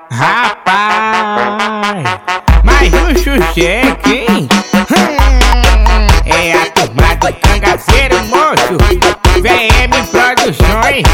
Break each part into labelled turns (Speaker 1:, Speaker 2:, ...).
Speaker 1: Rapaz, mais um sucesso, hein? É a turma do Cangaceiro, moço. VM Produções.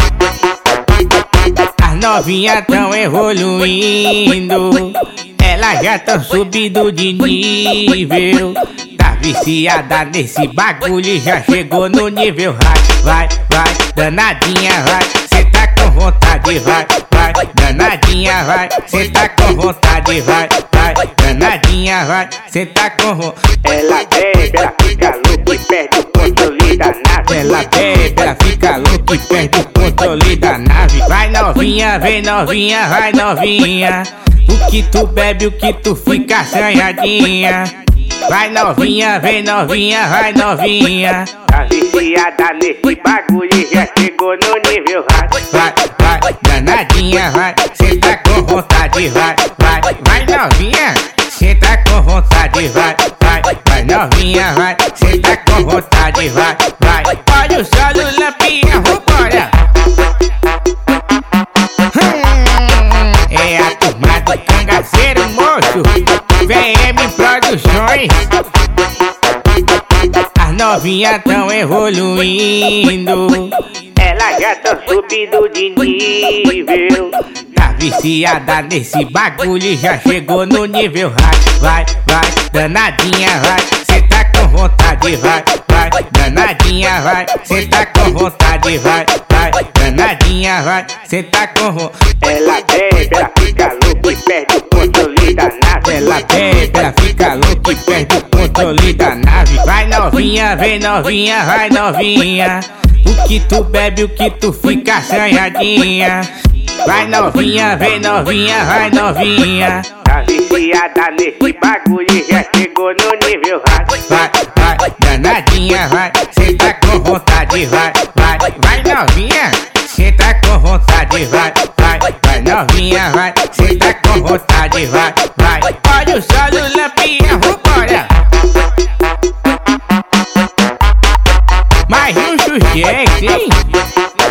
Speaker 1: As novinhas tão evoluindo, elas já tão subindo de nível. Tá viciada nesse bagulho e já chegou no nível high. Vai, vai, danadinha, vai. Cê tá com vontade, vai, vai, danadinha, vai. Cê tá com vontade, vai, vai, danadinha, vai. Cê tá com vontade. Ela bebe, ela fica louca e perde o controle da nave. Ela bebe, ela fica louca e perde o controle da nave. Vai novinha, vem novinha, vai novinha. O que tu bebe, o que tu fica assanhadinha. Vai novinha, vem novinha, vai novinha. Tá viciada nesse bagulho e já chegou no nível high. Vai, vai, danadinha, vai. Cê tá com vontade, vai, vai, vai novinha. Cê tá com vontade, vai, vai, vai novinha, vai. Cê tá com vontade, vai, vai. Olha o sol do Lampião, vambora. É a turma do Cangaceiro, moço. VM Produções. As novinhas tão evoluindo, elas já tão subindo de nível. Tá viciada nesse bagulho e já chegou no nível high. Vai, vai, danadinha, vai. Cê tá com vontade, vai, vai, danadinha, vai. Cê tá com vontade, vai, vai, danadinha, vai. Cê tá com vontade. Ela bebe, ela fica louca e perde o controle da nave. Ela bebe, ela fica louca e perde o controle da nave. Vai novinha, vem novinha, vai novinha. O que tu bebe, o que tu fica assanhadinha. Vai novinha, vem novinha, vai novinha. Tá viciada nesse bagulho e já chegou no nível high. Vai, vai, danadinha, vai. Cê tá com vontade, vai, vai, vai novinha. Cê tá com vontade, vai, vai, vai novinha, vai. Cê tá com vontade, vai, vai. Olha o sol do Lampião, vambora. Mais um sucesso, hein?